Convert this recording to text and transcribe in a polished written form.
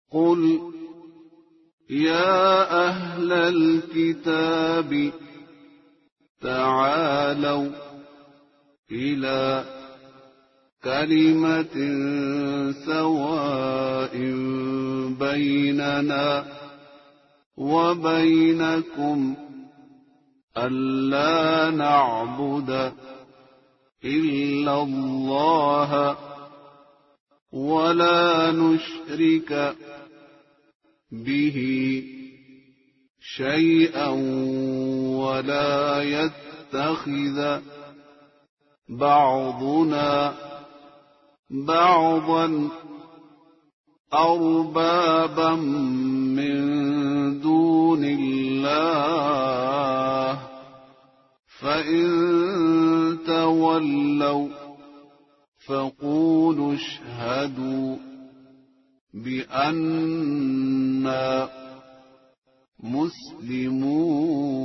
قل يا أهل الكتاب تعالوا إلى كلمة سواء بيننا وبينكم ألا نعبد إلا الله ولا نشرك به شيئا ولا يتخذ بعضنا بعضا أربابا من دون الله فإن تولوا فقولوا اشهدوا بأننا مسلمون.